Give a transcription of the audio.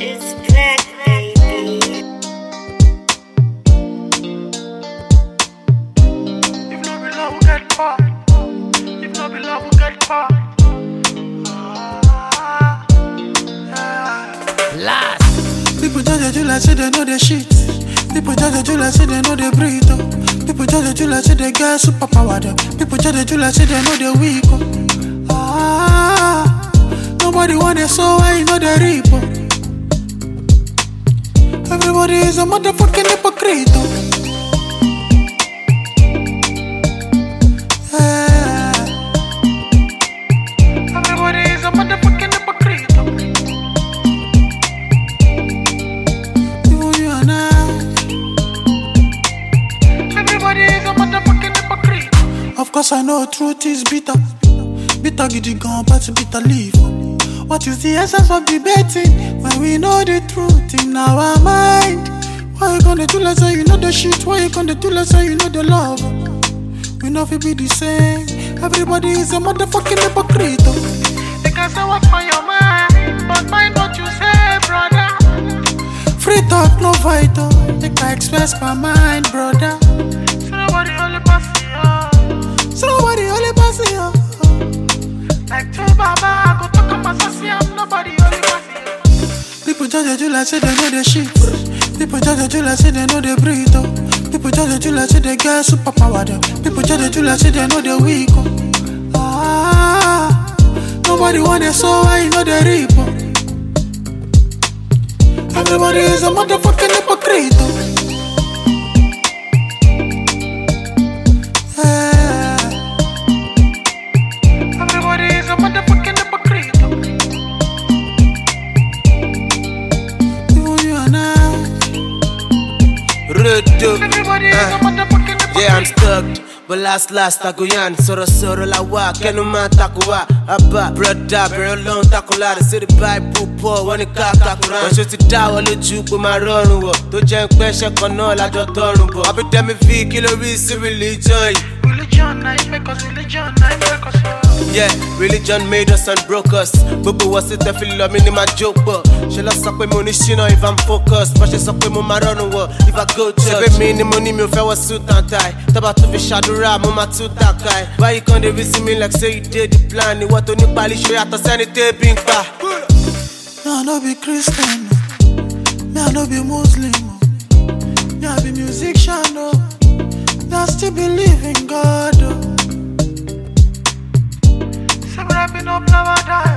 It's black, baby. If no be love, we get caught. If no be love, we get caught. Last. People judge you like say they know the shit. People judge you like say they know the breathe. People judge you like say they get superpower. People judge you like say they know the weak. Nobody want it, so I know the reap. Everybody is a motherfucking hypocrite. Everybody is a motherfucking hypocrite. Even you and I. Everybody is a motherfucking hypocrite. Of course I know truth is bitter. Bitter giddy gone, but bitter leaf. What is the essence of debating when we know the truth in our mind? Why you gonna do like say you know the shit? Why you gonna do like say you know the love? We know we be the same. Everybody is a motherfucking hypocrite. They can say what's on your mind, but mind what you say, brother. Free talk, no fight. They can express my mind, brother. So nobody only pass you. So nobody only pass you. Like two baba, I go talk about I'm nobody only pass you. People judge you like say they know the shit. People judge you like say they know the breathe. People judge you like say they get superpower. People judge you like say they know the weak. Nobody want it, so I know the reap. Everybody is a motherfucking hypocrite. Everybody is a motherfucking hypocrite. Even you and I. Everybody is a motherfucking hypocrite. Yeah, I'm stuck. But last I go yan. Soro la wa. Kenu man takuwa. Abba, brother, very long takulada. See the Bible poor when it kakakura. When she die, all the juke with my run. To jump pressure, canol, I don't turn. I be tell me V, kilo religion. Religion, I make us religion, I make us. Yeah, religion made us and broke us. Bubu was it, I feel love me in my joke, but she lost up with money, she know if I'm focused. But she's up with my run if I go church. She me money, me if I was suit and tie. Taba to be shadow rap, mama too takai. Why you can't visit me like say you did the plan? You want to new pali show you to send it to pink pa. Me I no be Christian, me I no be Muslim, me I be musician, me I still believe in God. Say rapping up never die.